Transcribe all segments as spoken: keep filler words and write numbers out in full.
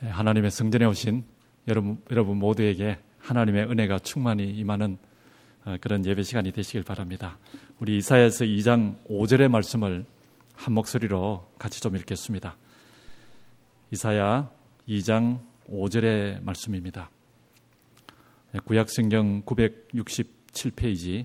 하나님의 성전에 오신 여러분, 여러분 모두에게 하나님의 은혜가 충만히 임하는 그런 예배 시간이 되시길 바랍니다. 우리 이사야서 이 장 오 절의 말씀을 한 목소리로 같이 좀 읽겠습니다. 이사야 이 장 오 절의 말씀입니다. 구약성경 구백육십칠 페이지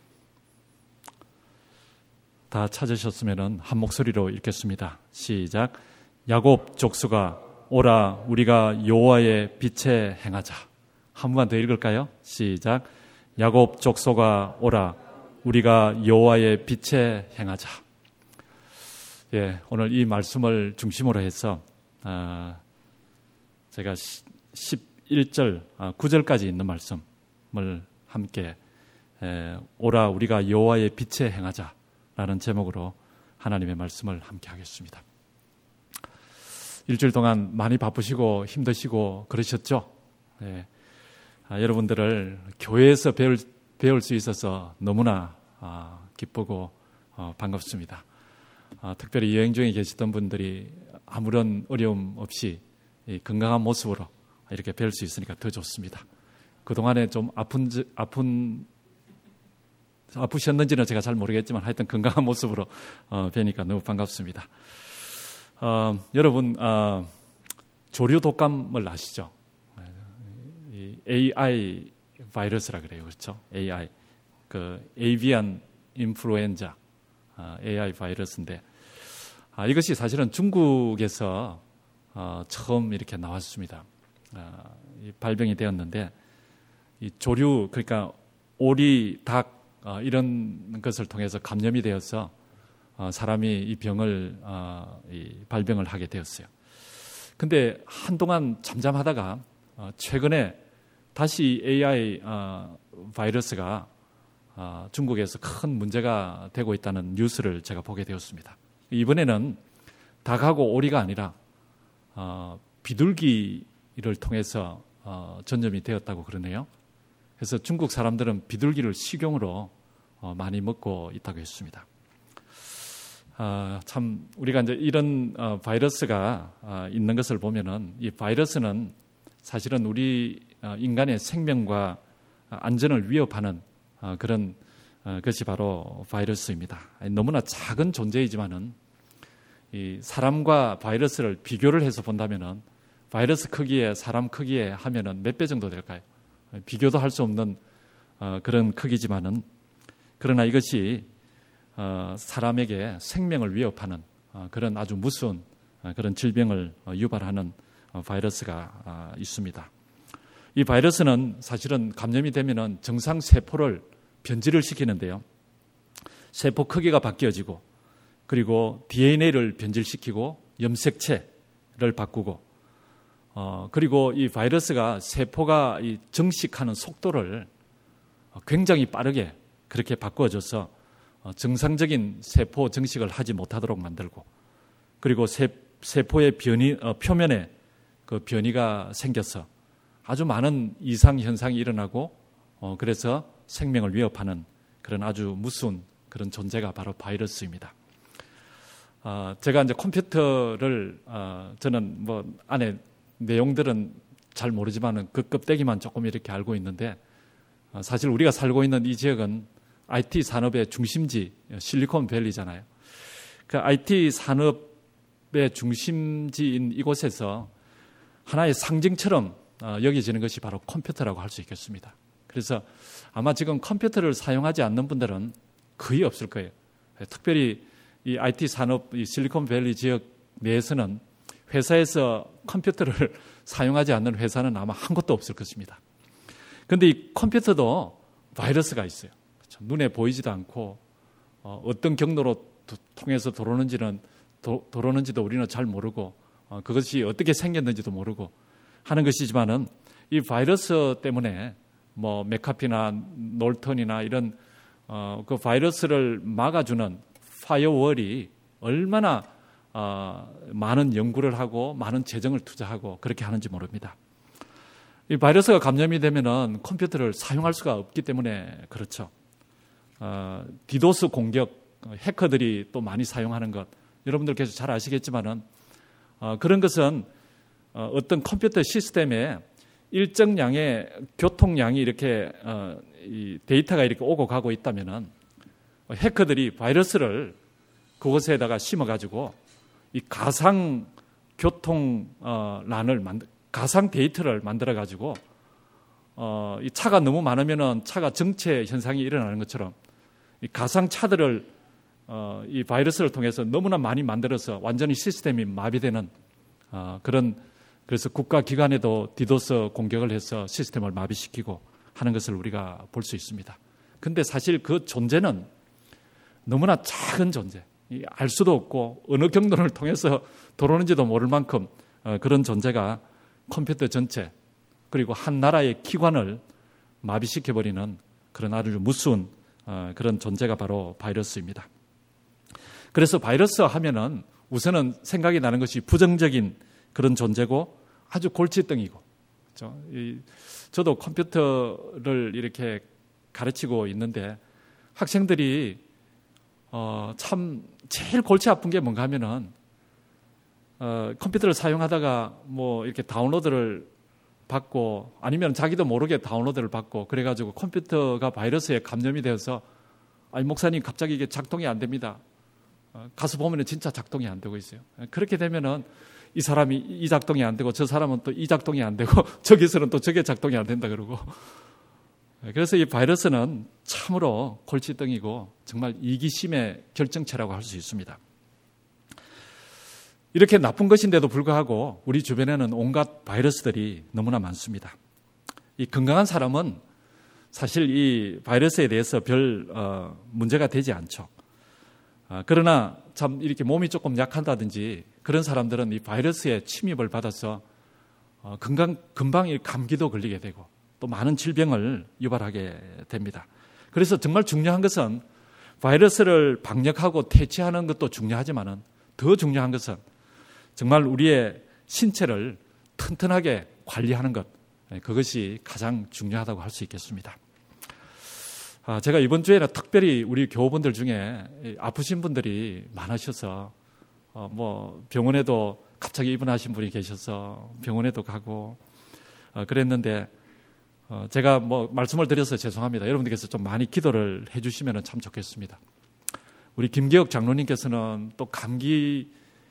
다 찾으셨으면 한 목소리로 읽겠습니다. 시작. 야곱 족속아 오라 우리가 여호와의 빛에 행하자. 한 번만 더 읽을까요? 시작. 야곱 족속아 오라 우리가 여호와의 빛에 행하자. 예, 오늘 이 말씀을 중심으로 해서 아, 제가 십일 절, 아, 구 절까지 있는 말씀을 함께 에, 오라 우리가 여호와의 빛에 행하자라는 제목으로 하나님의 말씀을 함께 하겠습니다. 일주일 동안 많이 바쁘시고 힘드시고 그러셨죠? 예. 아, 여러분들을 교회에서 배울, 배울 수 있어서 너무나 아, 기쁘고 어, 반갑습니다. 아, 특별히 여행 중에 계시던 분들이 아무런 어려움 없이 이 건강한 모습으로 이렇게 배울 수 있으니까 더 좋습니다. 그동안에 좀 아픈, 아픈, 아프셨는지는 제가 잘 모르겠지만 하여튼 건강한 모습으로 어, 뵈니까 너무 반갑습니다. 어, 여러분 어, 조류 독감을 아시죠? 이 에이아이 바이러스라 그래요, 그렇죠? 에이아이 그 에이비안 인플루엔자 어, 에이아이 바이러스인데 아, 이것이 사실은 중국에서 어, 처음 이렇게 나왔습니다. 어, 이 발병이 되었는데 이 조류 그러니까 오리, 닭 어, 이런 것을 통해서 감염이 되어서 어, 사람이 이 병을 어, 이 발병을 하게 되었어요. 근데 한동안 잠잠하다가 어, 최근에 다시 에이아이 어, 바이러스가 어, 중국에서 큰 문제가 되고 있다는 뉴스를 제가 보게 되었습니다. 이번에는 닭하고 오리가 아니라 어, 비둘기를 통해서 어, 전염이 되었다고 그러네요. 그래서 중국 사람들은 비둘기를 식용으로 어, 많이 먹고 있다고 했습니다. 아, 참 우리가 이제 이런 어, 바이러스가 어, 있는 것을 보면은 이 바이러스는 사실은 우리 어, 인간의 생명과 안전을 위협하는 어, 그런 어, 것이 바로 바이러스입니다. 너무나 작은 존재이지만은 이 사람과 바이러스를 비교를 해서 본다면은 바이러스 크기에 사람 크기에 하면은 몇 배 정도 될까요? 비교도 할 수 없는 어, 그런 크기지만은 그러나 이것이 어, 사람에게 생명을 위협하는 어, 그런 아주 무서운 어, 그런 질병을 어, 유발하는 어, 바이러스가 어, 있습니다. 이 바이러스는 사실은 감염이 되면은 정상 세포를 변질을 시키는데요. 세포 크기가 바뀌어지고 그리고 디엔에이를 변질시키고 염색체를 바꾸고 어, 그리고 이 바이러스가 세포가 이 정식하는 속도를 굉장히 빠르게 그렇게 바꾸어져서 정상적인 세포 정식을 하지 못하도록 만들고 그리고 세, 세포의 변이, 어, 표면에 그 변이가 생겨서 아주 많은 이상 현상이 일어나고 어, 그래서 생명을 위협하는 그런 아주 무서운 그런 존재가 바로 바이러스입니다. 어, 제가 이제 컴퓨터를 어, 저는 뭐 안에 내용들은 잘 모르지만은 그 껍데기만 조금 이렇게 알고 있는데 어, 사실 우리가 살고 있는 이 지역은 아이티 산업의 중심지 실리콘밸리잖아요. 그 아이티 산업의 중심지인 이곳에서 하나의 상징처럼 여겨지는 것이 바로 컴퓨터라고 할 수 있겠습니다. 그래서 아마 지금 컴퓨터를 사용하지 않는 분들은 거의 없을 거예요. 특별히 이 아이티 산업, 이 실리콘밸리 지역 내에서는 회사에서 컴퓨터를 사용하지 않는 회사는 아마 한 곳도 없을 것입니다. 그런데 이 컴퓨터도 바이러스가 있어요. 눈에 보이지도 않고 어, 어떤 경로로 도, 통해서 들어오는지는 도, 들어오는지도 우리는 잘 모르고 어, 그것이 어떻게 생겼는지도 모르고 하는 것이지만은 이 바이러스 때문에 뭐 맥카피나 놀턴이나 이런 어, 그 바이러스를 막아주는 파이어월이 얼마나 어, 많은 연구를 하고 많은 재정을 투자하고 그렇게 하는지 모릅니다. 이 바이러스가 감염이 되면은 컴퓨터를 사용할 수가 없기 때문에 그렇죠. 어, 디도스 공격, 해커들이 또 많이 사용하는 것, 여러분들께서 잘 아시겠지만은 어, 그런 것은 어떤 컴퓨터 시스템에 일정량의 교통량이 이렇게 이 데이터가 이렇게 오고 가고 있다면은 해커들이 바이러스를 그곳에다가 심어가지고 이 가상 교통란을 만들, 가상 데이터를 만들어가지고 어, 이 차가 너무 많으면은 차가 정체 현상이 일어나는 것처럼 이 가상 차들을 어, 이 바이러스를 통해서 너무나 많이 만들어서 완전히 시스템이 마비되는 어, 그런 그래서 국가 기관에도 디도스 공격을 해서 시스템을 마비시키고 하는 것을 우리가 볼 수 있습니다. 근데 사실 그 존재는 너무나 작은 존재, 알 수도 없고 어느 경로를 통해서 들어오는지도 모를 만큼 그런 존재가 컴퓨터 전체 그리고 한 나라의 기관을 마비시켜버리는 그런 아주 무서운 그런 존재가 바로 바이러스입니다. 그래서 바이러스 하면은 우선은 생각이 나는 것이 부정적인 그런 존재고 아주 골칫덩이고, 그렇죠? 이, 저도 컴퓨터를 이렇게 가르치고 있는데 학생들이 어, 참 제일 골치 아픈 게 뭔가 하면은 어, 컴퓨터를 사용하다가 뭐 이렇게 다운로드를 받고 아니면 자기도 모르게 다운로드를 받고 그래가지고 컴퓨터가 바이러스에 감염이 되어서 아니 목사님 갑자기 이게 작동이 안 됩니다. 어, 가서 보면은 진짜 작동이 안 되고 있어요. 그렇게 되면은 이 사람이 이 작동이 안 되고 저 사람은 또 이 작동이 안 되고 저기서는 또 저게 작동이 안 된다 그러고 그래서 이 바이러스는 참으로 골칫덩이고 정말 이기심의 결정체라고 할 수 있습니다. 이렇게 나쁜 것인데도 불구하고 우리 주변에는 온갖 바이러스들이 너무나 많습니다. 이 건강한 사람은 사실 이 바이러스에 대해서 별 어, 문제가 되지 않죠. 어, 그러나 참 이렇게 몸이 조금 약하다든지 그런 사람들은 이 바이러스에 침입을 받아서 어, 금방, 금방 감기도 걸리게 되고 또 많은 질병을 유발하게 됩니다. 그래서 정말 중요한 것은 바이러스를 방역하고 퇴치하는 것도 중요하지만은 더 중요한 것은 정말 우리의 신체를 튼튼하게 관리하는 것, 그것이 가장 중요하다고 할 수 있겠습니다. 제가 이번 주에는 특별히 우리 교우분들 중에 아프신 분들이 많으셔서 뭐 병원에도 갑자기 입원하신 분이 계셔서 병원에도 가고 그랬는데 제가 뭐 말씀을 드려서 죄송합니다. 여러분들께서 좀 많이 기도를 해주시면 참 좋겠습니다. 우리 김기혁 장로님께서는 또 감기에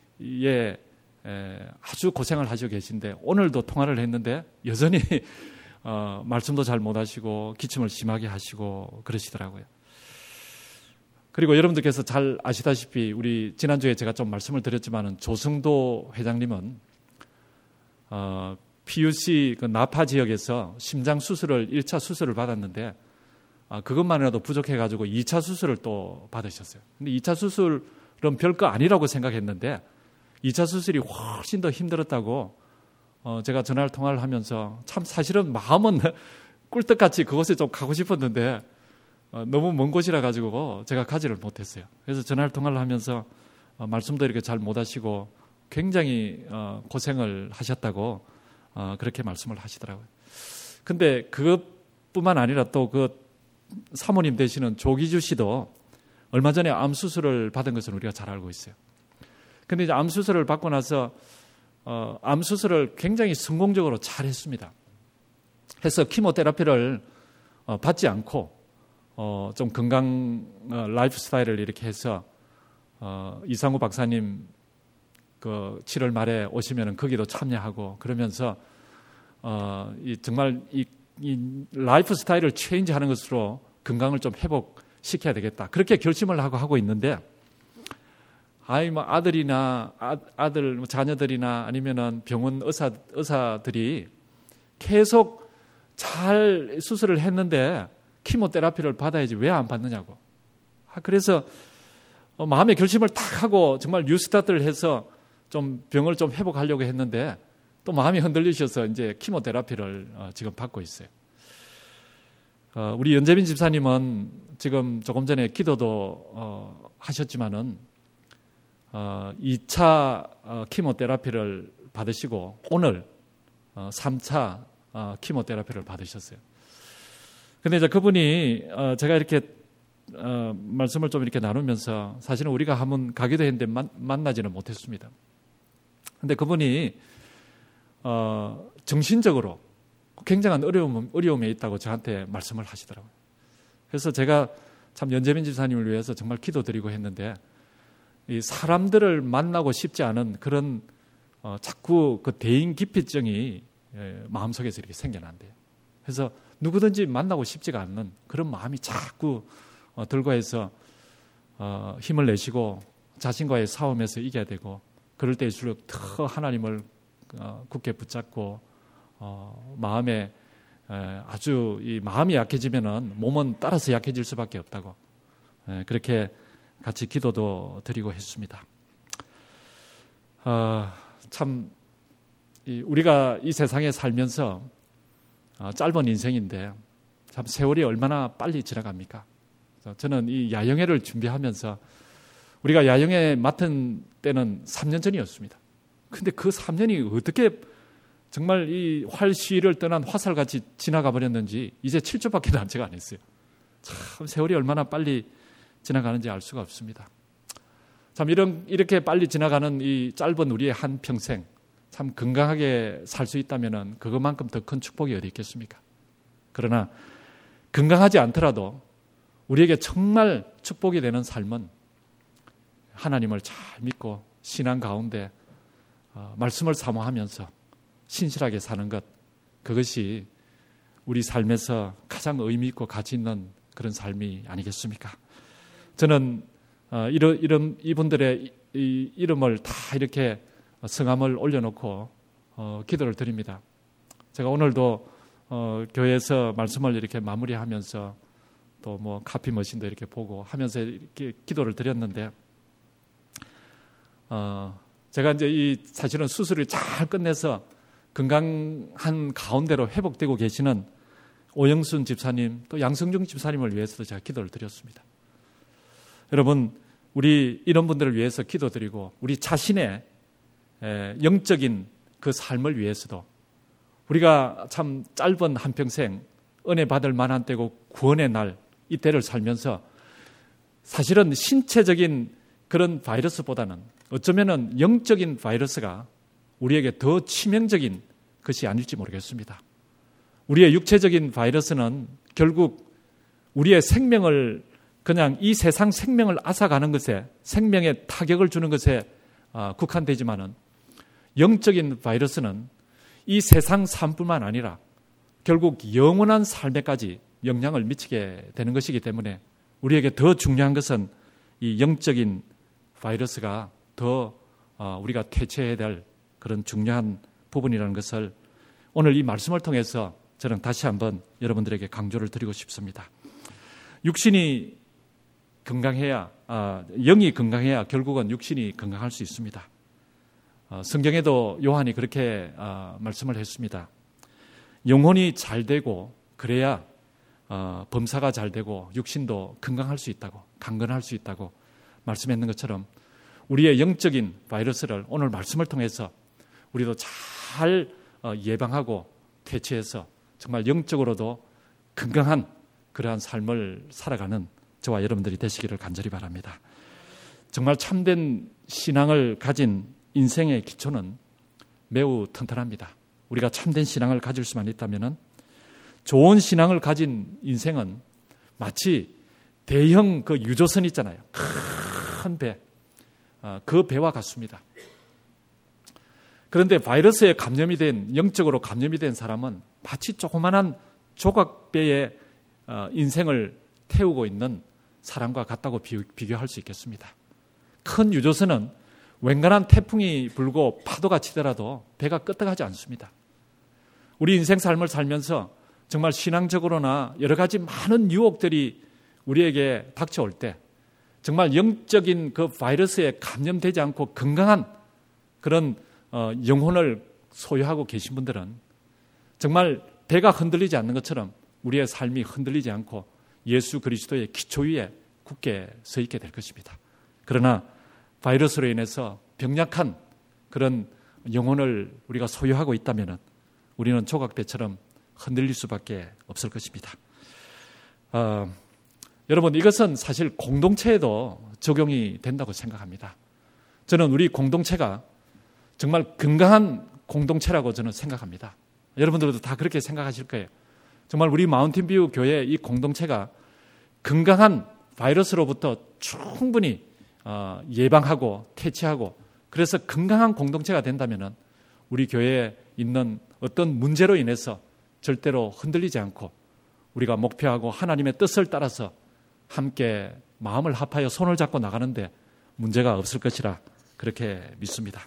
아주 고생을 하시고 계신데 오늘도 통화를 했는데 여전히 어, 말씀도 잘 못하시고 기침을 심하게 하시고 그러시더라고요. 그리고 여러분들께서 잘 아시다시피 우리 지난주에 제가 좀 말씀을 드렸지만은 조승도 회장님은 어, 피유씨 그 나파 지역에서 심장 수술을 일 차 수술을 받았는데 어, 그것만이라도 부족해가지고 이 차 수술을 또 받으셨어요. 근데 이 차 수술은 별거 아니라고 생각했는데 이 차 수술이 훨씬 더 힘들었다고 어, 제가 전화를 통화를 하면서 참 사실은 마음은 꿀떡같이 그곳에 좀 가고 싶었는데 어, 너무 먼 곳이라 가지고 제가 가지를 못했어요. 그래서 전화를 통화를 하면서 어, 말씀도 이렇게 잘 못하시고 굉장히 어, 고생을 하셨다고 어, 그렇게 말씀을 하시더라고요. 근데 그것뿐만 아니라 또 그 사모님 되시는 조기주 씨도 얼마 전에 암 수술을 받은 것을 우리가 잘 알고 있어요. 근데 이제 암 수술을 받고 나서 어, 암 수술을 굉장히 성공적으로 잘 했습니다. 해서 키모테라피를 어, 받지 않고 어, 좀 건강 어, 라이프 스타일을 이렇게 해서 어, 이상우 박사님 그 칠월 말에 오시면은 거기도 참여하고 그러면서 어, 이 정말 이, 이 라이프 스타일을 체인지하는 것으로 건강을 좀 회복시켜야 되겠다. 그렇게 결심을 하고 하고 있는데. 아이 뭐 아들이나 아, 아들 뭐 자녀들이나 아니면은 병원 의사 의사들이 계속 잘 수술을 했는데 키모테라피를 받아야지 왜 안 받느냐고. 그래서 마음의 결심을 딱 하고 정말 뉴스타트를 해서 좀 병을 좀 회복하려고 했는데 또 마음이 흔들리셔서 이제 키모테라피를 지금 받고 있어요. 우리 연재민 집사님은 지금 조금 전에 기도도 하셨지만은 어, 이 차 어, 키모테라피를 받으시고 오늘 어, 삼 차 어, 키모테라피를 받으셨어요. 근데 이제 그분이 어, 제가 이렇게 어, 말씀을 좀 이렇게 나누면서 사실은 우리가 한번 가기도 했는데 만, 만나지는 못했습니다. 근데 그분이 어, 정신적으로 굉장한 어려움, 어려움에 있다고 저한테 말씀을 하시더라고요. 그래서 제가 참 연재민 집사님을 위해서 정말 기도드리고 했는데 이 사람들을 만나고 싶지 않은 그런 어, 자꾸 그 대인기피증이 예, 마음속에서 이렇게 생겨난대요. 그래서 누구든지 만나고 싶지가 않는 그런 마음이 자꾸 어, 들고 해서 어, 힘을 내시고 자신과의 싸움에서 이겨야 되고 그럴 때일수록 더 하나님을 어, 굳게 붙잡고 어, 마음에 에, 아주 이 마음이 약해지면은 몸은 따라서 약해질 수밖에 없다고 에, 그렇게 같이 기도도 드리고 했습니다. 어, 참 이, 우리가 이 세상에 살면서 어, 짧은 인생인데 참 세월이 얼마나 빨리 지나갑니까? 저는 이 야영회를 준비하면서 우리가 야영회 맡은 때는 삼 년 전이었습니다. 근데 그 삼 년이 어떻게 정말 이 활시위를 떠난 화살같이 지나가 버렸는지 이제 칠 주밖에 남지가 않았어요. 참 세월이 얼마나 빨리 지나가는지 알 수가 없습니다. 참 이런 이렇게 빨리 지나가는 이 짧은 우리의 한 평생 참 건강하게 살 수 있다면은 그것만큼 더 큰 축복이 어디 있겠습니까? 그러나 건강하지 않더라도 우리에게 정말 축복이 되는 삶은 하나님을 잘 믿고 신앙 가운데 어, 말씀을 사모하면서 신실하게 사는 것, 그것이 우리 삶에서 가장 의미 있고 가치 있는 그런 삶이 아니겠습니까? 저는 어, 이런, 이런 이분들의 이, 이 이름을 다 이렇게 성함을 올려놓고 어, 기도를 드립니다. 제가 오늘도 어, 교회에서 말씀을 이렇게 마무리하면서 또 뭐 카피 머신도 이렇게 보고 하면서 이렇게 기도를 드렸는데 어, 제가 이제 이 사실은 수술을 잘 끝내서 건강한 가운데로 회복되고 계시는 오영순 집사님 또 양성중 집사님을 위해서도 제가 기도를 드렸습니다. 여러분 우리 이런 분들을 위해서 기도드리고 우리 자신의 영적인 그 삶을 위해서도 우리가 참 짧은 한평생 은혜 받을 만한 때고 구원의 날 이때를 살면서 사실은 신체적인 그런 바이러스보다는 어쩌면은 영적인 바이러스가 우리에게 더 치명적인 것이 아닐지 모르겠습니다. 우리의 육체적인 바이러스는 결국 우리의 생명을 그냥 이 세상 생명을 앗아가는 것에 생명에 타격을 주는 것에 국한되지만은 영적인 바이러스는 이 세상 삶뿐만 아니라 결국 영원한 삶에까지 영향을 미치게 되는 것이기 때문에 우리에게 더 중요한 것은 이 영적인 바이러스가 더 우리가 퇴치해야 될 그런 중요한 부분이라는 것을 오늘 이 말씀을 통해서 저는 다시 한번 여러분들에게 강조를 드리고 싶습니다. 육신이 건강해야, 영이 건강해야 결국은 육신이 건강할 수 있습니다. 성경에도 요한이 그렇게 말씀을 했습니다. 영혼이 잘 되고 그래야 범사가 잘 되고 육신도 건강할 수 있다고, 강건할 수 있다고 말씀했는 것처럼 우리의 영적인 바이러스를 오늘 말씀을 통해서 우리도 잘 예방하고 퇴치해서 정말 영적으로도 건강한 그러한 삶을 살아가는 저와 여러분들이 되시기를 간절히 바랍니다. 정말 참된 신앙을 가진 인생의 기초는 매우 튼튼합니다. 우리가 참된 신앙을 가질 수만 있다면 좋은 신앙을 가진 인생은 마치 대형 그 유조선 있잖아요. 큰 배. 그 배와 같습니다. 그런데 바이러스에 감염이 된, 영적으로 감염이 된 사람은 마치 조그만한 조각배의 인생을 태우고 있는 사람과 같다고 비교할 수 있겠습니다. 큰 유조선은 웬간한 태풍이 불고 파도가 치더라도 배가 끄떡하지 않습니다. 우리 인생 삶을 살면서 정말 신앙적으로나 여러 가지 많은 유혹들이 우리에게 닥쳐올 때 정말 영적인 그 바이러스에 감염되지 않고 건강한 그런 영혼을 소유하고 계신 분들은 정말 배가 흔들리지 않는 것처럼 우리의 삶이 흔들리지 않고 예수 그리스도의 기초 위에 굳게 서 있게 될 것입니다. 그러나 바이러스로 인해서 병약한 그런 영혼을 우리가 소유하고 있다면 우리는 조각배처럼 흔들릴 수밖에 없을 것입니다. 어, 여러분 이것은 사실 공동체에도 적용이 된다고 생각합니다. 저는 우리 공동체가 정말 건강한 공동체라고 저는 생각합니다. 여러분들도 다 그렇게 생각하실 거예요. 정말 우리 마운틴뷰 교회 이 공동체가 건강한 바이러스로부터 충분히 예방하고 퇴치하고 그래서 건강한 공동체가 된다면 우리 교회에 있는 어떤 문제로 인해서 절대로 흔들리지 않고 우리가 목표하고 하나님의 뜻을 따라서 함께 마음을 합하여 손을 잡고 나가는데 문제가 없을 것이라 그렇게 믿습니다.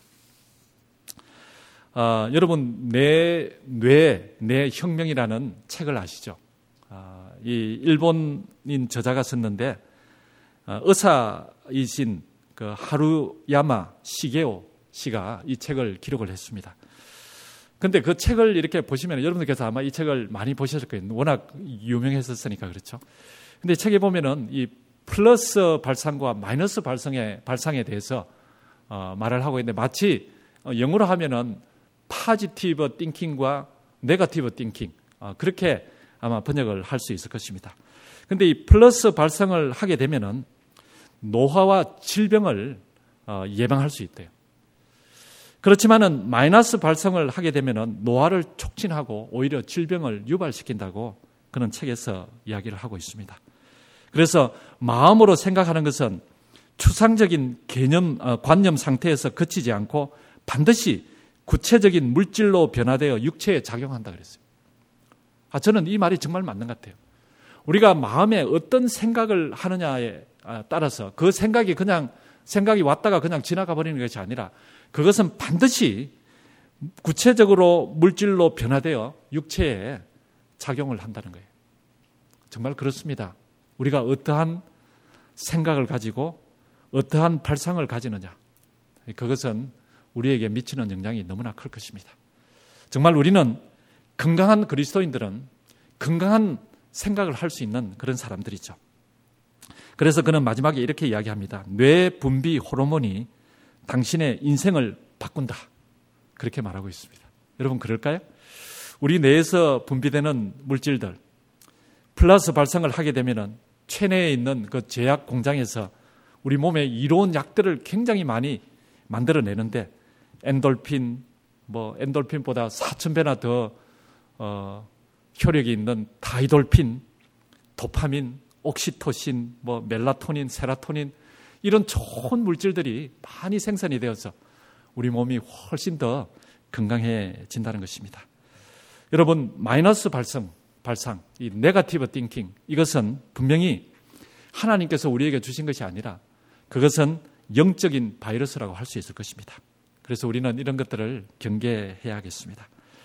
아, 여러분 내 뇌, 내 혁명이라는 책을 아시죠? 아, 이 일본인 저자가 썼는데 아, 의사이신 그 하루야마 시게오 씨가 이 책을 기록을 했습니다. 근데 그 책을 이렇게 보시면 여러분들께서 아마 이 책을 많이 보셨을 거예요. 워낙 유명했었으니까 그렇죠. 근데 책에 보면은 이 플러스 발상과 마이너스 발상의 발상에 대해서 어, 말을 하고 있는데 마치 어, 영어로 하면은 파지티브 띵킹과 네거티브 띵킹 어, 그렇게 아마 번역을 할 수 있을 것입니다. 근데 이 플러스 발상을 하게 되면은 노화와 질병을 어, 예방할 수 있대요. 그렇지만은 마이너스 발성을 하게 되면은 노화를 촉진하고 오히려 질병을 유발시킨다고 그런 책에서 이야기를 하고 있습니다. 그래서 마음으로 생각하는 것은 추상적인 개념, 관념 상태에서 그치지 않고 반드시 구체적인 물질로 변화되어 육체에 작용한다 그랬어요. 아, 저는 이 말이 정말 맞는 것 같아요. 우리가 마음에 어떤 생각을 하느냐에 따라서 그 생각이 그냥 생각이 왔다가 그냥 지나가 버리는 것이 아니라 그것은 반드시 구체적으로 물질로 변화되어 육체에 작용을 한다는 거예요. 정말 그렇습니다. 우리가 어떠한 생각을 가지고 어떠한 발상을 가지느냐, 그것은 우리에게 미치는 영향이 너무나 클 것입니다. 정말 우리는 건강한 그리스도인들은 건강한 생각을 할 수 있는 그런 사람들이죠. 그래서 그는 마지막에 이렇게 이야기합니다. 뇌 분비 호르몬이 당신의 인생을 바꾼다. 그렇게 말하고 있습니다. 여러분 그럴까요? 우리 뇌에서 분비되는 물질들 플러스 발성을 하게 되면은 체내에 있는 그 제약 공장에서 우리 몸에 이로운 약들을 굉장히 많이 만들어내는데 엔돌핀, 뭐 엔돌핀보다 사천 배나 더 어, 효력이 있는 다이돌핀, 도파민, 옥시토신, 뭐 멜라토닌, 세라토닌 이런 좋은 물질들이 많이 생산이 되어서 우리 몸이 훨씬 더 건강해진다는 것입니다. 여러분 마이너스 발성, 발상, 이 네거티브 띵킹 이것은 분명히 하나님께서 우리에게 주신 것이 아니라 그것은 영적인 바이러스라고 할 수 있을 것입니다. 그래서 우리는 이런 것들을 경계해야겠습니다.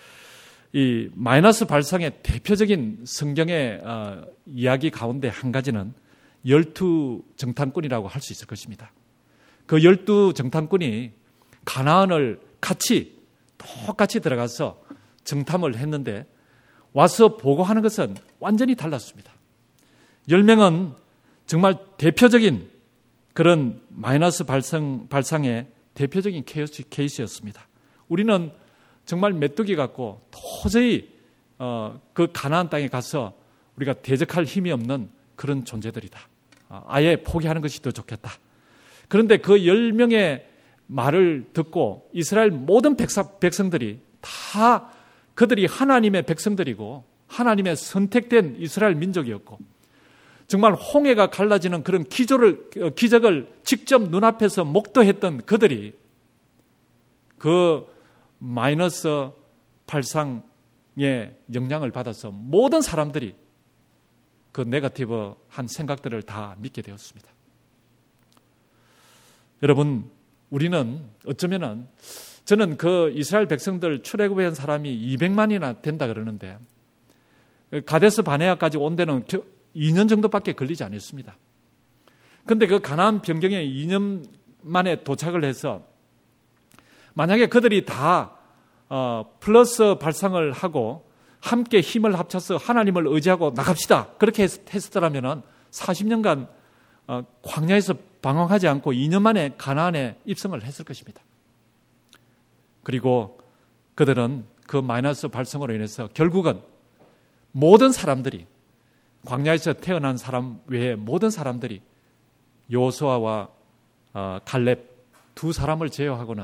이 마이너스 발상의 대표적인 성경의 어, 이야기 가운데 한 가지는 열두 정탐꾼이라고 할 수 있을 것입니다. 그 열두 정탐꾼이 가나안을 같이 똑같이 들어가서 정탐을 했는데 와서 보고하는 것은 완전히 달랐습니다. 열 명은 정말 대표적인 그런 마이너스 발상, 발상의 대표적인 케이스, 케이스였습니다. 우리는 정말 메뚜기 같고 도저히 어, 그 가나안 땅에 가서 우리가 대적할 힘이 없는 그런 존재들이다. 아예 포기하는 것이 더 좋겠다. 그런데 그 열 명의 말을 듣고 이스라엘 모든 백사, 백성들이 다 그들이 하나님의 백성들이고 하나님의 선택된 이스라엘 민족이었고 정말 홍해가 갈라지는 그런 기적을, 기적을 직접 눈앞에서 목도했던 그들이 그 마이너스 발상의 영향을 받아서 모든 사람들이 그 네거티브한 생각들을 다 믿게 되었습니다. 여러분, 우리는 어쩌면은 저는 그 이스라엘 백성들 출애굽한 사람이 이백만이나 된다 그러는데 가데스 바네아까지 온 데는 이 년 정도밖에 걸리지 않았습니다. 그런데 그 가나안 변경에 이 년 만에 도착을 해서 만약에 그들이 다 어, 플러스 발상을 하고 함께 힘을 합쳐서 하나님을 의지하고 나갑시다. 그렇게 했었더라면 사십 년간 어, 광야에서 방황하지 않고 이 년 만에 가나안에 입성을 했을 것입니다. 그리고 그들은 그 마이너스 발성으로 인해서 결국은 모든 사람들이 광야에서 태어난 사람 외에 모든 사람들이 여호수아와 어, 갈렙 두 사람을 제외하고는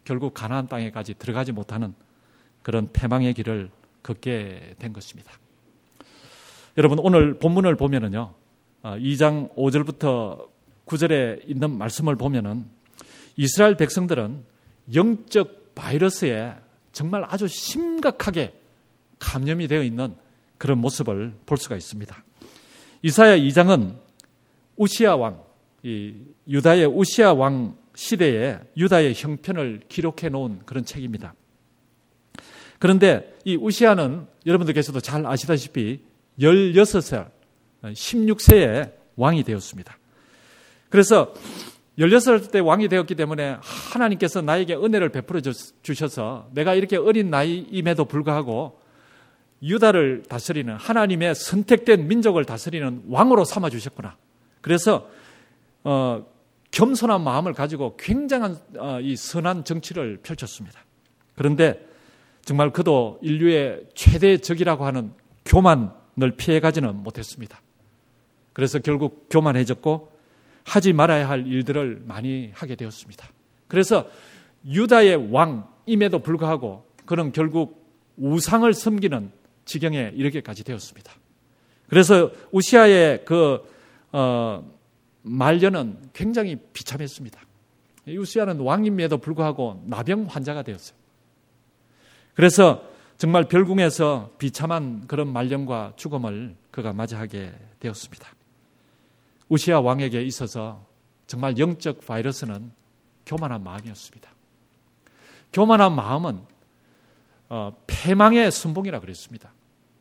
결국 가나안 땅에까지 들어가지 못하는 그런 패망의 길을 걷게 된 것입니다. 여러분, 오늘 본문을 보면은요, 이 장 오 절부터 구 절에 있는 말씀을 보면은 이스라엘 백성들은 영적 바이러스에 정말 아주 심각하게 감염이 되어 있는 그런 모습을 볼 수가 있습니다. 이사야 이 장은 우시야 왕, 이 유다의 우시야 왕 시대에 유다의 형편을 기록해 놓은 그런 책입니다. 그런데 이 우시야는 여러분들께서도 잘 아시다시피 열여섯 살, 십육 세에 왕이 되었습니다. 그래서 열여섯 살 때 왕이 되었기 때문에 하나님께서 나에게 은혜를 베풀어 주셔서 내가 이렇게 어린 나이임에도 불구하고 유다를 다스리는, 하나님의 선택된 민족을 다스리는 왕으로 삼아 주셨구나. 그래서 어, 겸손한 마음을 가지고 굉장한 어, 이 선한 정치를 펼쳤습니다. 그런데 정말 그도 인류의 최대 적이라고 하는 교만을 피해가지는 못했습니다. 그래서 결국 교만해졌고 하지 말아야 할 일들을 많이 하게 되었습니다. 그래서 유다의 왕임에도 불구하고 그는 결국 우상을 섬기는 지경에 이르게까지 되었습니다. 그래서 우시야의 그 어, 말년은 굉장히 비참했습니다. 우시야는 왕임에도 불구하고 나병 환자가 되었어요. 그래서 정말 별궁에서 비참한 그런 말년과 죽음을 그가 맞이하게 되었습니다. 우시야 왕에게 있어서 정말 영적 바이러스는 교만한 마음이었습니다. 교만한 마음은 어, 패망의 순봉이라 그랬습니다.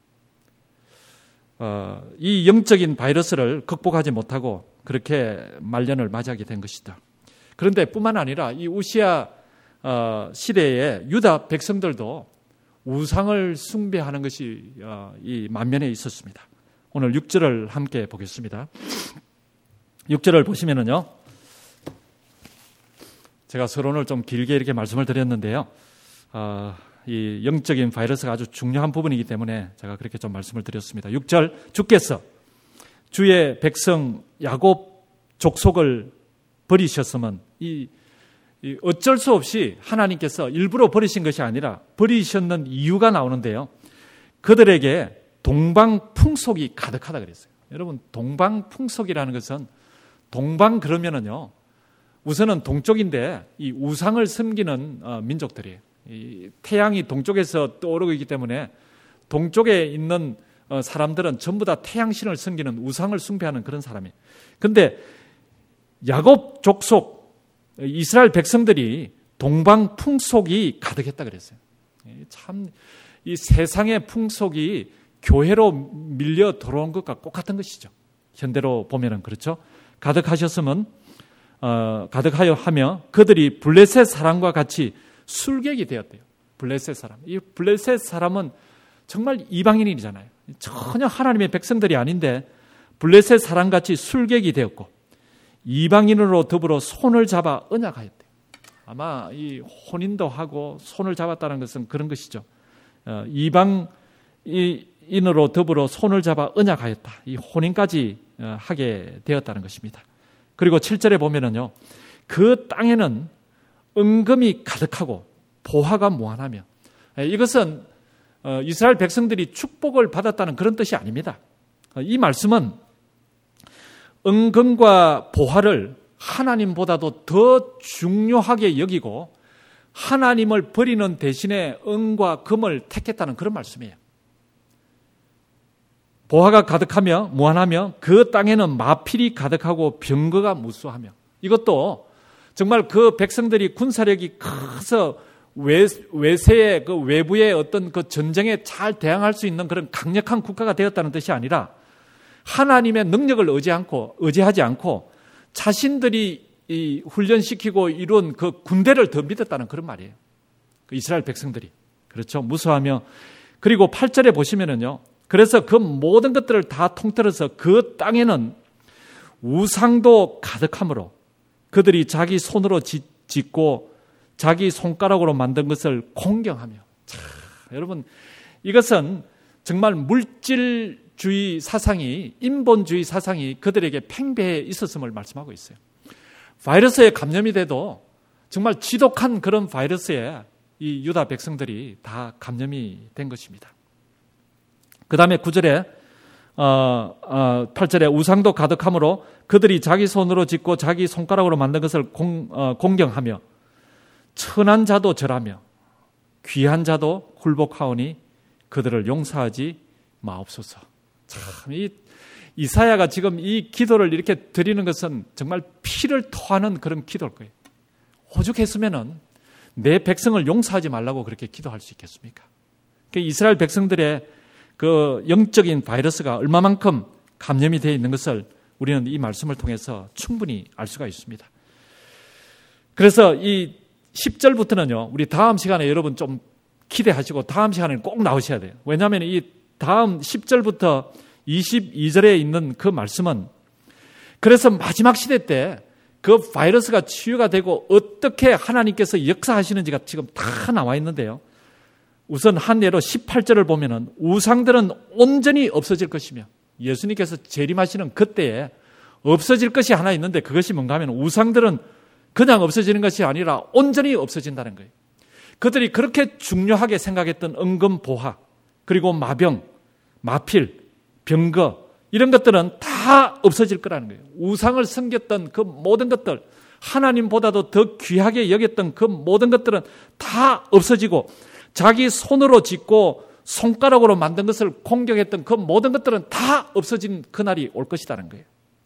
어, 이 영적인 바이러스를 극복하지 못하고 그렇게 말년을 맞이하게 된 것이다. 그런데 뿐만 아니라 이 우시야 어, 시대에 유다 백성들도 우상을 숭배하는 것이 어, 이 만면에 있었습니다. 오늘 육 절을 함께 보겠습니다. 육 절을 보시면은요, 제가 서론을 좀 길게 이렇게 말씀을 드렸는데요, 어, 이 영적인 바이러스가 아주 중요한 부분이기 때문에 제가 그렇게 좀 말씀을 드렸습니다. 육 절, 주께서 주의 백성 야곱 족속을 버리셨으면, 이, 이 어쩔 수 없이 하나님께서 일부러 버리신 것이 아니라 버리셨는 이유가 나오는데요, 그들에게 동방 풍속이 가득하다 그랬어요. 여러분, 동방 풍속이라는 것은, 동방 그러면은요, 우선은 동쪽인데 이 우상을 섬기는 어, 민족들이에요. 이 태양이 동쪽에서 떠오르고 있기 때문에 동쪽에 있는 어, 사람들은 전부 다 태양신을 섬기는, 우상을 숭배하는 그런 사람이에요. 그런데 야곱 족속 이스라엘 백성들이 동방 풍속이 가득했다 그랬어요. 참 이 세상의 풍속이 교회로 밀려 들어온 것과 똑같은 것이죠. 현대로 보면은 그렇죠. 가득하셨으면 어, 가득하여 하며 그들이 블레셋 사람과 같이 술객이 되었대요. 블레셋 사람. 이 블레셋 사람은 정말 이방인이잖아요. 전혀 하나님의 백성들이 아닌데 블레셋 사람같이 술객이 되었고 이방인으로 더불어 손을 잡아 언약하였대요. 아마 이 혼인도 하고 손을 잡았다는 것은 그런 것이죠. 어, 이방인으로 더불어 손을 잡아 언약하였다. 이 혼인까지 어, 하게 되었다는 것입니다. 그리고 칠 절에 보면은요, 그 땅에는 은금이 가득하고 보화가 무한하며, 이것은 이스라엘 백성들이 축복을 받았다는 그런 뜻이 아닙니다. 이 말씀은 은금과 보화를 하나님보다도 더 중요하게 여기고 하나님을 버리는 대신에 은과 금을 택했다는 그런 말씀이에요. 보화가 가득하며 무한하며 그 땅에는 마필이 가득하고 병거가 무수하며, 이것도 정말 그 백성들이 군사력이 커서 외, 외세의 그 외부의 어떤 그 전쟁에 잘 대항할 수 있는 그런 강력한 국가가 되었다는 뜻이 아니라 하나님의 능력을 의지 않고, 의지하지 않고 자신들이 이 훈련시키고 이룬 그 군대를 더 믿었다는 그런 말이에요. 그 이스라엘 백성들이. 그렇죠. 무수하며. 그리고 팔 절에 보시면은요, 그래서 그 모든 것들을 다 통틀어서 그 땅에는 우상도 가득하므로 그들이 자기 손으로 짓고 자기 손가락으로 만든 것을 공경하며. 자, 여러분, 이것은 정말 물질주의 사상이, 인본주의 사상이 그들에게 팽배해 있었음을 말씀하고 있어요. 바이러스에 감염이 돼도 정말 지독한 그런 바이러스에 이 유다 백성들이 다 감염이 된 것입니다. 그 다음에 구 절에 어, 어, 팔 절에 우상도 가득하므로 그들이 자기 손으로 짓고 자기 손가락으로 만든 것을 공, 어, 공경하며 천한 자도 절하며 귀한 자도 굴복하오니 그들을 용서하지 마옵소서. 참, 이 이사야가 지금 이 기도를 이렇게 드리는 것은 정말 피를 토하는 그런 기도일 거예요. 오죽했으면은 내 백성을 용서하지 말라고 그렇게 기도할 수 있겠습니까? 그러니까 이스라엘 백성들의 그 영적인 바이러스가 얼마만큼 감염이 되어 있는 것을 우리는 이 말씀을 통해서 충분히 알 수가 있습니다. 그래서 이 십 절부터는요, 우리 다음 시간에 여러분 좀 기대하시고 다음 시간에는 꼭 나오셔야 돼요. 왜냐하면 이 다음 십 절부터 이십이 절에 있는 그 말씀은 그래서 마지막 시대 때 그 바이러스가 치유가 되고 어떻게 하나님께서 역사하시는지가 지금 다 나와 있는데요. 우선 한 예로 십팔 절을 보면은 우상들은 온전히 없어질 것이며 예수님께서 재림하시는 그때에 없어질 것이 하나 있는데 그것이 뭔가 하면 우상들은 그냥 없어지는 것이 아니라 온전히 없어진다는 거예요. 그들이 그렇게 중요하게 생각했던 은금보화 그리고 마병, 마필, 병거 이런 것들은 다 없어질 거라는 거예요. 우상을 섬겼던 그 모든 것들, 하나님보다도 더 귀하게 여겼던 그 모든 것들은 다 없어지고 자기 손으로 짓고 손가락으로 만든 것을 공격했던 그 모든 것들은 다 없어진 그날이 올 것이라는 거예요.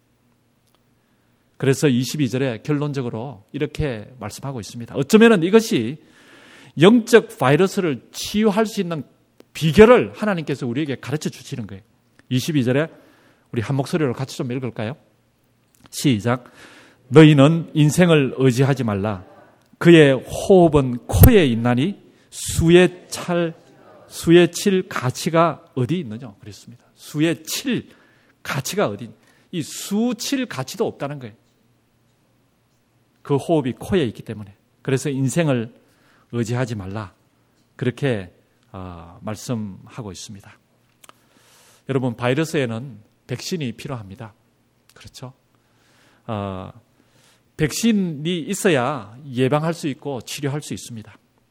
그래서 이십이 절에 결론적으로 이렇게 말씀하고 있습니다. 어쩌면 이것이 영적 바이러스를 치유할 수 있는 비결을 하나님께서 우리에게 가르쳐 주시는 거예요. 이십이 절에 우리 한 목소리로 같이 좀 읽을까요? 시작. 너희는 인생을 의지하지 말라. 그의 호흡은 코에 있나니 수에 찰, 수에 칠 가치가 어디 있느냐? 그랬습니다. 수에 칠 가치가 어디? 이 수 칠 가치도 없다는 거예요. 그 호흡이 코에 있기 때문에. 그래서 인생을 의지하지 말라. 그렇게 어, 말씀하고 있습니다. 여러분, 바이러스에는 백신이 필요합니다. 그렇죠? 어, 백신이 있어야 예방할 수 있고 치료할 수 있습니다.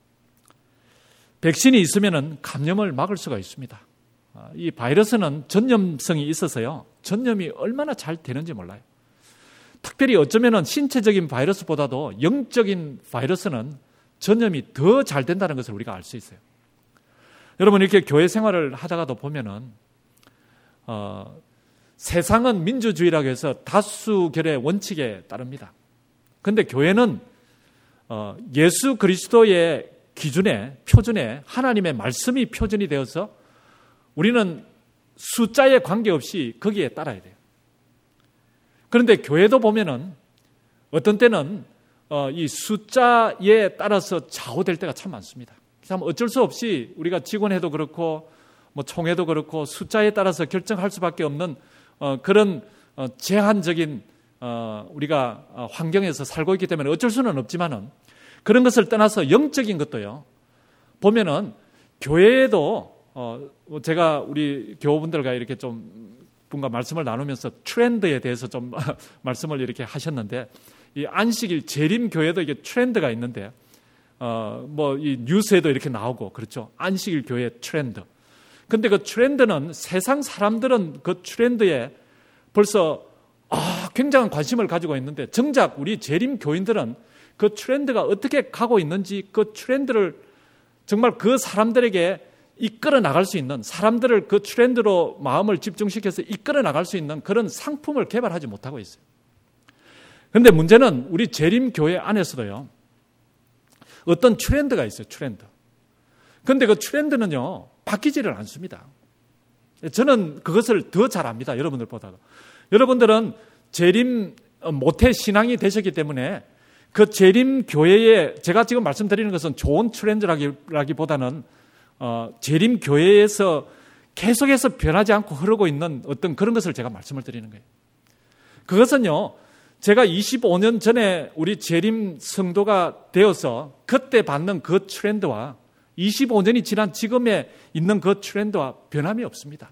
백신이 있으면 감염을 막을 수가 있습니다. 어, 이 바이러스는 전염성이 있어서요. 전염이 얼마나 잘 되는지 몰라요. 특별히 어쩌면 신체적인 바이러스보다도 영적인 바이러스는 전염이 더 잘 된다는 것을 우리가 알 수 있어요. 여러분, 이렇게 교회 생활을 하다가도 보면은 어, 세상은 민주주의라고 해서 다수결의 원칙에 따릅니다. 그런데 교회는 어, 예수 그리스도의 기준에, 표준에 하나님의 말씀이 표준이 되어서 우리는 숫자에 관계없이 거기에 따라야 돼요. 그런데 교회도 보면은 어떤 때는 어, 이 숫자에 따라서 좌우될 때가 참 많습니다. 참 어쩔 수 없이 우리가 직원회도 그렇고 뭐 총회도 그렇고 숫자에 따라서 결정할 수밖에 없는 어, 그런 어, 제한적인 어, 우리가 어, 환경에서 살고 있기 때문에 어쩔 수는 없지만은 그런 것을 떠나서 영적인 것도요. 보면은 교회에도 어, 제가 우리 교우분들과 이렇게 좀 분과 말씀을 나누면서 트렌드에 대해서 좀 말씀을 이렇게 하셨는데 이 안식일 재림 교회도 이게 트렌드가 있는데 어, 뭐 이 뉴스에도 이렇게 나오고 그렇죠. 안식일 교회 트렌드. 근데 그 트렌드는 세상 사람들은 그 트렌드에 벌써 아, 굉장한 관심을 가지고 있는데 정작 우리 재림 교인들은 그 트렌드가 어떻게 가고 있는지 그 트렌드를 정말 그 사람들에게 이끌어 나갈 수 있는 사람들을 그 트렌드로 마음을 집중시켜서 이끌어 나갈 수 있는 그런 상품을 개발하지 못하고 있어요. 그런데 문제는 우리 재림 교회 안에서도요. 어떤 트렌드가 있어요. 트렌드. 그런데 그 트렌드는요. 바뀌지를 않습니다. 저는 그것을 더 잘 압니다. 여러분들보다도. 여러분들은 재림 모태 신앙이 되셨기 때문에 그 재림 교회에 제가 지금 말씀드리는 것은 좋은 트렌드라기보다는 어, 재림 교회에서 계속해서 변하지 않고 흐르고 있는 어떤 그런 것을 제가 말씀을 드리는 거예요. 그것은요. 제가 이십오 년 전에 우리 재림 성도가 되어서 그때 받는 그 트렌드와 이십오 년이 지난 지금에 있는 그 트렌드와 변함이 없습니다.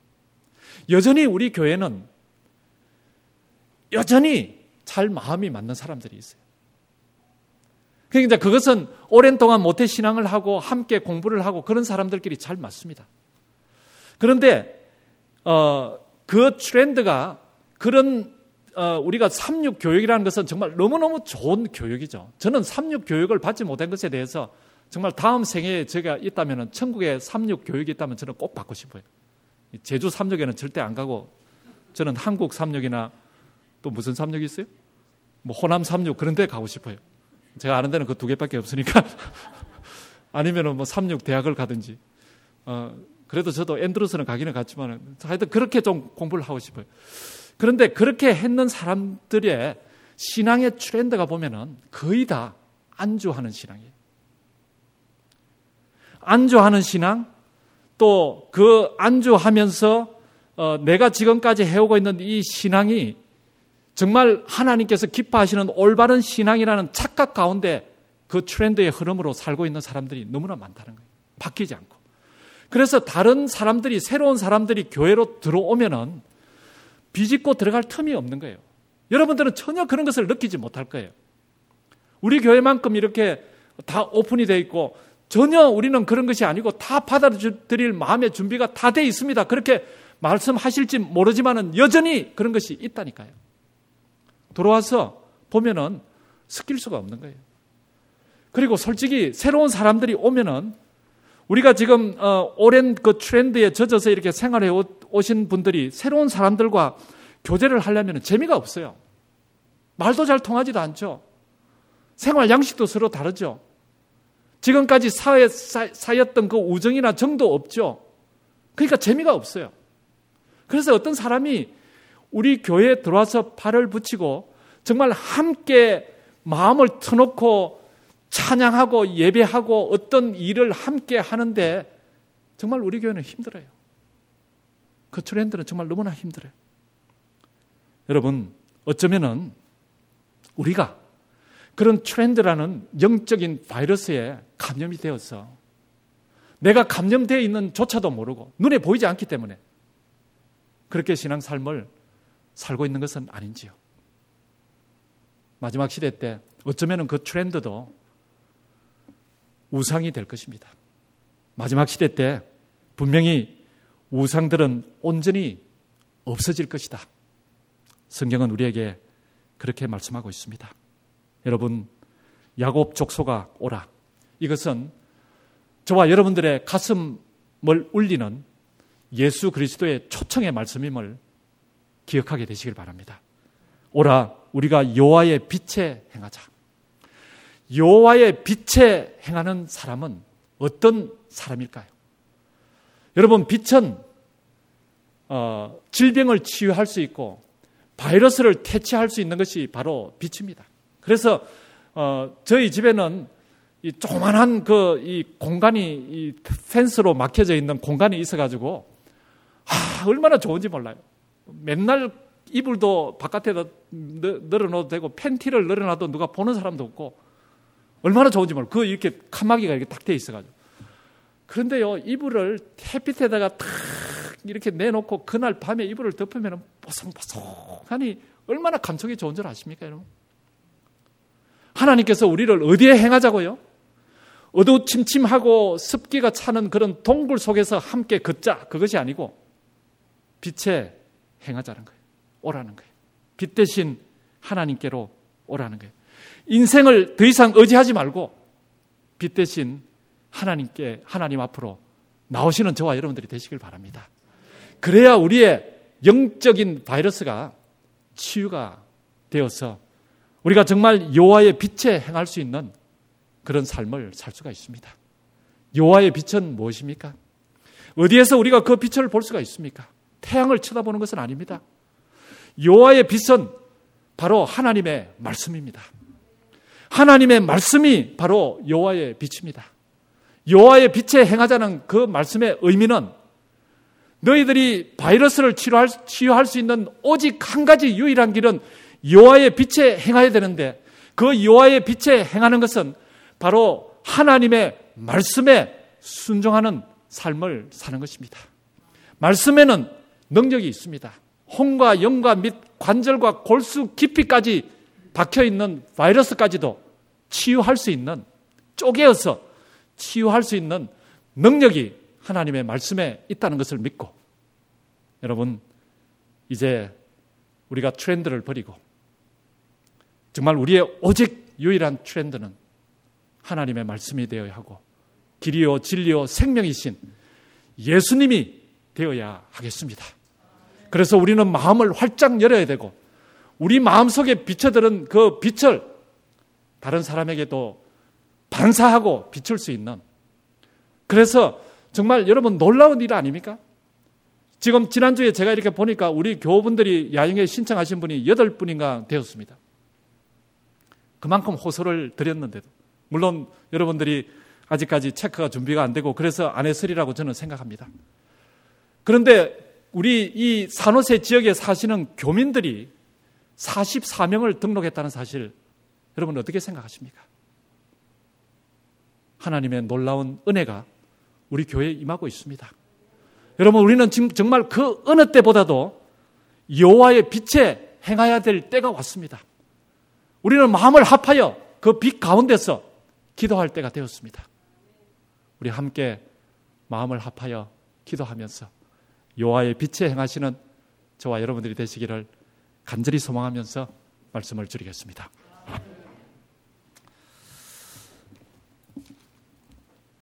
여전히 우리 교회는 여전히 잘 마음이 맞는 사람들이 있어요. 그러니까 그것은 오랜 동안 모태 신앙을 하고 함께 공부를 하고 그런 사람들끼리 잘 맞습니다. 그런데 어, 그 트렌드가 그런 어, 우리가 삼육 교육이라는 것은 정말 너무너무 좋은 교육이죠. 저는 삼육 교육을 받지 못한 것에 대해서 정말 다음 생애에 제가 있다면 천국에 삼육 교육이 있다면 저는 꼭 받고 싶어요. 제주 삼육에는 절대 안 가고 저는 한국 삼육이나 또 무슨 삼육이 있어요? 뭐 호남 삼육 그런 데 가고 싶어요. 제가 아는 데는 그 두 개밖에 없으니까 아니면은 뭐 삼육 대학을 가든지 어, 그래도 저도 앤드루스는 가기는 갔지만 하여튼 그렇게 좀 공부를 하고 싶어요. 그런데 그렇게 했는 사람들의 신앙의 트렌드가 보면은 거의 다 안주하는 신앙이에요. 안주하는 신앙, 또 그 안주하면서 어, 내가 지금까지 해오고 있는 이 신앙이 정말 하나님께서 기뻐하시는 올바른 신앙이라는 착각 가운데 그 트렌드의 흐름으로 살고 있는 사람들이 너무나 많다는 거예요. 바뀌지 않고. 그래서 다른 사람들이, 새로운 사람들이 교회로 들어오면은 비집고 들어갈 틈이 없는 거예요. 여러분들은 전혀 그런 것을 느끼지 못할 거예요. 우리 교회만큼 이렇게 다 오픈이 돼 있고 전혀 우리는 그런 것이 아니고 다 받아들일 마음의 준비가 다 돼 있습니다. 그렇게 말씀하실지 모르지만은 여전히 그런 것이 있다니까요. 들어와서 보면은 섞일 수가 없는 거예요. 그리고 솔직히 새로운 사람들이 오면은 우리가 지금 어, 오랜 그 트렌드에 젖어서 이렇게 생활해 오신 분들이 새로운 사람들과 교제를 하려면 재미가 없어요. 말도 잘 통하지도 않죠. 생활 양식도 서로 다르죠. 지금까지 사회에 쌓였던 그 우정이나 정도 없죠. 그러니까 재미가 없어요. 그래서 어떤 사람이 우리 교회에 들어와서 발을 붙이고 정말 함께 마음을 터놓고 찬양하고 예배하고 어떤 일을 함께 하는데 정말 우리 교회는 힘들어요. 그 트렌드는 정말 너무나 힘들어요. 여러분, 어쩌면은 우리가 그런 트렌드라는 영적인 바이러스에 감염이 되어서 내가 감염되어 있는 조차도 모르고 눈에 보이지 않기 때문에 그렇게 신앙 삶을 살고 있는 것은 아닌지요. 마지막 시대 때 어쩌면 그 트렌드도 우상이 될 것입니다. 마지막 시대 때 분명히 우상들은 온전히 없어질 것이다. 성경은 우리에게 그렇게 말씀하고 있습니다. 여러분, 야곱 족소가 오라. 이것은 저와 여러분들의 가슴을 울리는 예수 그리스도의 초청의 말씀임을 기억하게 되시길 바랍니다. 오라, 우리가 여호와의 빛에 행하자. 여호와의 빛에 행하는 사람은 어떤 사람일까요? 여러분, 빛은 어, 질병을 치유할 수 있고 바이러스를 퇴치할 수 있는 것이 바로 빛입니다. 그래서 어, 저희 집에는 이 조그만한 그 이 공간이 이 펜스로 막혀져 있는 공간이 있어가지고 아, 얼마나 좋은지 몰라요. 맨날 이불도 바깥에다 널어놔도 되고 팬티를 널어놔도 누가 보는 사람도 없고 얼마나 좋은지 몰라요. 그 이렇게 칸막이가 이렇게 딱 돼 있어가지고. 그런데요, 이불을 햇빛에다가 탁 이렇게 내놓고 그날 밤에 이불을 덮으면 뽀송뽀송하니 얼마나 감촉이 좋은 줄 아십니까, 여러분? 하나님께서 우리를 어디에 행하자고요? 어두침침하고 습기가 차는 그런 동굴 속에서 함께 걷자, 그것이 아니고 빛에 행하자는 거예요. 오라는 거예요. 빛 대신 하나님께로 오라는 거예요. 인생을 더 이상 의지하지 말고 빛 대신 하나님께, 하나님 앞으로 나오시는 저와 여러분들이 되시길 바랍니다. 그래야 우리의 영적인 바이러스가 치유가 되어서 우리가 정말 여호와의 빛에 행할 수 있는 그런 삶을 살 수가 있습니다. 여호와의 빛은 무엇입니까? 어디에서 우리가 그 빛을 볼 수가 있습니까? 태양을 쳐다보는 것은 아닙니다. 여호와의 빛은 바로 하나님의 말씀입니다. 하나님의 말씀이 바로 여호와의 빛입니다. 여호와의 빛에 행하자는 그 말씀의 의미는 너희들이 바이러스를 치료할, 치유할 수 있는 오직 한 가지 유일한 길은 여호와의 빛에 행해야 되는데 그 여호와의 빛에 행하는 것은 바로 하나님의 말씀에 순종하는 삶을 사는 것입니다. 말씀에는 능력이 있습니다. 혼과 영과 및 관절과 골수 깊이까지 박혀있는 바이러스까지도 치유할 수 있는, 쪼개어서 치유할 수 있는 능력이 하나님의 말씀에 있다는 것을 믿고, 여러분 이제 우리가 트렌드를 버리고 정말 우리의 오직 유일한 트렌드는 하나님의 말씀이 되어야 하고 길이요 진리요 생명이신 예수님이 되어야 하겠습니다. 그래서 우리는 마음을 활짝 열어야 되고 우리 마음속에 비춰드는 그 빛을 다른 사람에게도 반사하고 비출 수 있는, 그래서 정말 여러분 놀라운 일 아닙니까? 지금 지난주에 제가 이렇게 보니까 우리 교우분들이 야영에 신청하신 분이 여덟 분인가 되었습니다. 그만큼 호소를 드렸는데도, 물론 여러분들이 아직까지 체크가 준비가 안 되고 그래서 안 했으리라고 저는 생각합니다. 그런데 우리 이 산호세 지역에 사시는 교민들이 사십사 명을 등록했다는 사실, 여러분 어떻게 생각하십니까? 하나님의 놀라운 은혜가 우리 교회에 임하고 있습니다. 여러분 우리는 지금 정말 그 어느 때보다도 여호와의 빛에 행해야 될 때가 왔습니다. 우리는 마음을 합하여 그 빛 가운데서 기도할 때가 되었습니다. 우리 함께 마음을 합하여 기도하면서 여호와의 빛에 행하시는 저와 여러분들이 되시기를 간절히 소망하면서 말씀을 드리겠습니다.